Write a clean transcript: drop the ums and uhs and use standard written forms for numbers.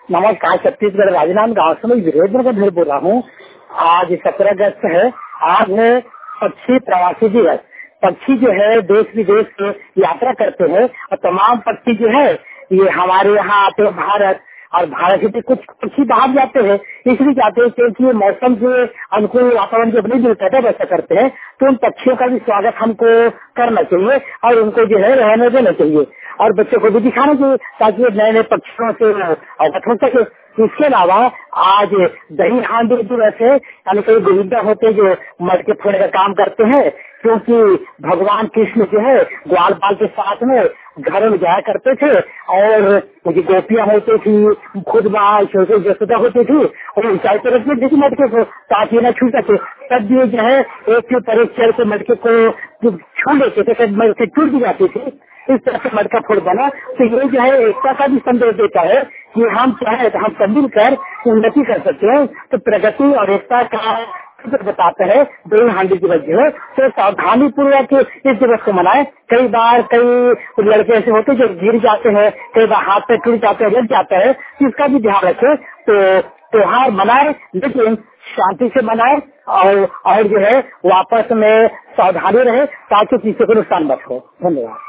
नमस्कार, छत्तीसगढ़ राजनांदगांव से मैं वीरेंद्र गंभीर बोल रहा हूँ। आज 17 अगस्त है। आज है पक्षी प्रवासी दिवस। पक्षी जो है देश विदेश से यात्रा करते हैं और तमाम पक्षी जो है ये हमारे यहाँ आते हैं भारत, और भारत से कुछ पक्षी बाहर जाते हैं। इसलिए जाते हैं क्योंकि मौसम के अनुकूल वातावरण जब नहीं मिलता है वैसा करते हैं, तो उन पक्षियों का भी स्वागत हमको करना चाहिए और उनको जो है रहने देना चाहिए और बच्चों को भी दिखाना चाहिए ताकि नए नए पक्षियों से अवगत हो सके। इसके अलावा आज दही हांडी दिवस है, यानी कई गोविंदा होते जो मटके फोड़ने का काम करते हैं, क्योंकि भगवान कृष्ण जो है ग्वाल बाल के साथ में घरों में जाया करते थे और जो गोपियां होती थी खुद वहाँ जसोदा होती थी और ऊंचाई पर रखते थे मटके को ताकि न छू सके। तब भी जो है एक के ऊपर एक चढ़ के मटके को छू लेते थे, तब मटके टूट भी जाती थी। इस तरह से मटका फोड़ बना, तो ये जो है एकता का भी संदेश देता है कि हम चाहे तो हम सब मिलकर उन्नति कर सकते हैं। तो प्रगति और एकता का बताते हैं दही हांडी दिवस जो है, तो सावधानी पूर्वक इस दिवस को मनाए। कई बार कई लड़के ऐसे होते जो गिर जाते हैं, कई बार हाथ पे टूट जाते हैं, लग जाता है, इसका भी ध्यान रखें। तो त्योहार मनाए लेकिन शांति से मनाए और जो है वापस में सावधानी रहे ताकि किसी को नुकसान मत हो। धन्यवाद।